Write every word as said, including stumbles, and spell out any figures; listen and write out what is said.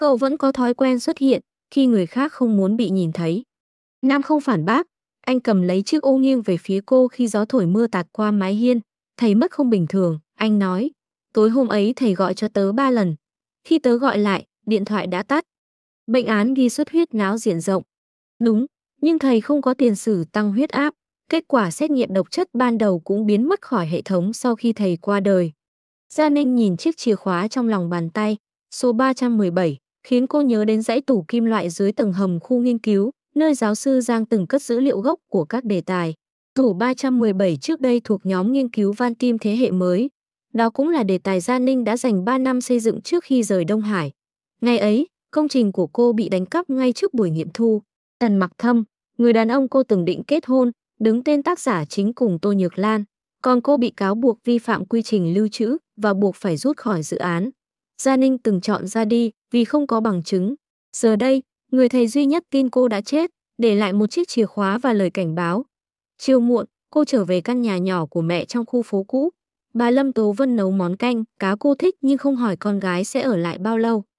Cậu vẫn có thói quen xuất hiện khi người khác không muốn bị nhìn thấy. Nam không phản bác, anh cầm lấy chiếc ô nghiêng về phía cô khi gió thổi mưa tạt qua mái hiên. Thầy mất không bình thường, anh nói. Tối hôm ấy thầy gọi cho tớ ba lần. Khi tớ gọi lại, điện thoại đã tắt. Bệnh án ghi xuất huyết não diện rộng. Đúng, nhưng thầy không có tiền sử tăng huyết áp. Kết quả xét nghiệm độc chất ban đầu cũng biến mất khỏi hệ thống sau khi thầy qua đời. Gia Ninh nhìn chiếc chìa khóa trong lòng bàn tay, số ba trăm mười bảy, khiến cô nhớ đến dãy tủ kim loại dưới tầng hầm khu nghiên cứu, nơi giáo sư Giang từng cất dữ liệu gốc của các đề tài. Tủ ba trăm mười bảy trước đây thuộc nhóm nghiên cứu van tim thế hệ mới. Đó cũng là đề tài Gia Ninh đã dành ba năm xây dựng trước khi rời Đông Hải. Ngày ấy, công trình của cô bị đánh cắp ngay trước buổi nghiệm thu. Tần Mặc Thâm, người đàn ông cô từng định kết hôn, đứng tên tác giả chính cùng Tô Nhược Lan. Còn cô bị cáo buộc vi phạm quy trình lưu trữ và buộc phải rút khỏi dự án. Gia Ninh từng chọn ra đi vì không có bằng chứng. Giờ đây, người thầy duy nhất tin cô đã chết, để lại một chiếc chìa khóa và lời cảnh báo. Chiều muộn, cô trở về căn nhà nhỏ của mẹ trong khu phố cũ. Bà Lâm Tố Vân nấu món canh, cá cô thích nhưng không hỏi con gái sẽ ở lại bao lâu.